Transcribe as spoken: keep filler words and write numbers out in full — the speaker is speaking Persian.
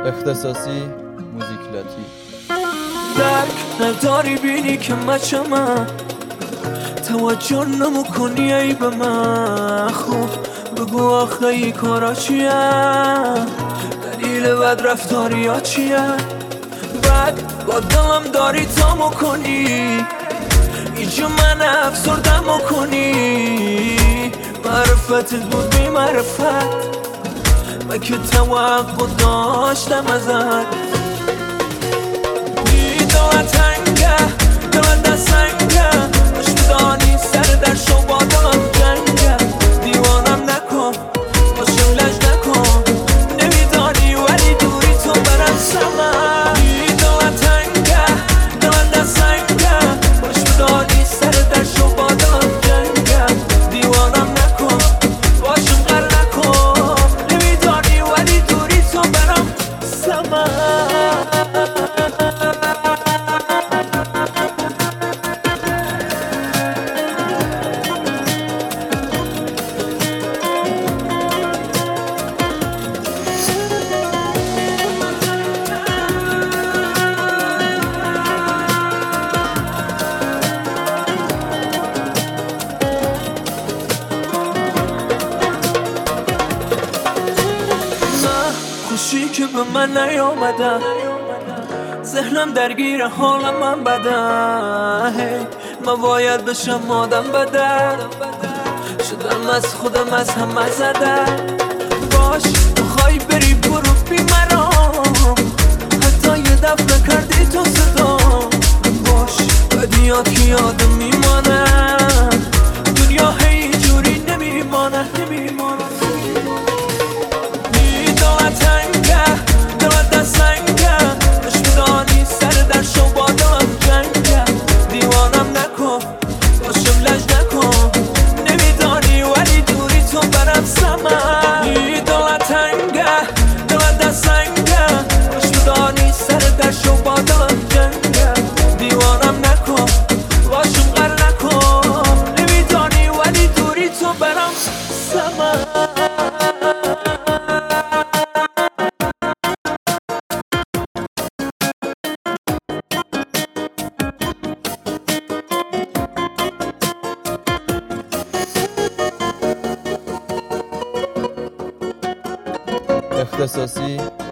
اختصاصی موزیک لاتی. درک نداری بینی که مچمم، توجه نمیکنی ای به من. خوب بگو آخه ای کارا چیه، دلیل بد رفتاری ها چیه. بعد با دلم داری تا مکنی، اینجا من افسردم مکنی. معرفتت بود بی معرفت، من که توقع داشتم ازت. دلت تنگه، دلت دستنگه، باش میدانی سر در شو با دلم جنگه. دیوانم نکن، باشم لج نکن، نمیدانی ولی دوری تو برم سمن. دلت تنگه، دلت دستنگه، باش میدانی سر در شو با دلم جنگه. دیوانم نکن، باشم غر نکن، نمیدانی ولی دوری تو برم سمن. خوشی که به من نیامدن، ذهنم درگیر حالم من بدن. من باید بشم آدم بدن، شدم از خودم از همه زدن. باش بخوای بری برو بی مرام، حتی یه دفعه کردی تو صدا. باش بدیات که یادم میمانه، دنیا هی جوری نمیمانه نمیمانه. اختصاصی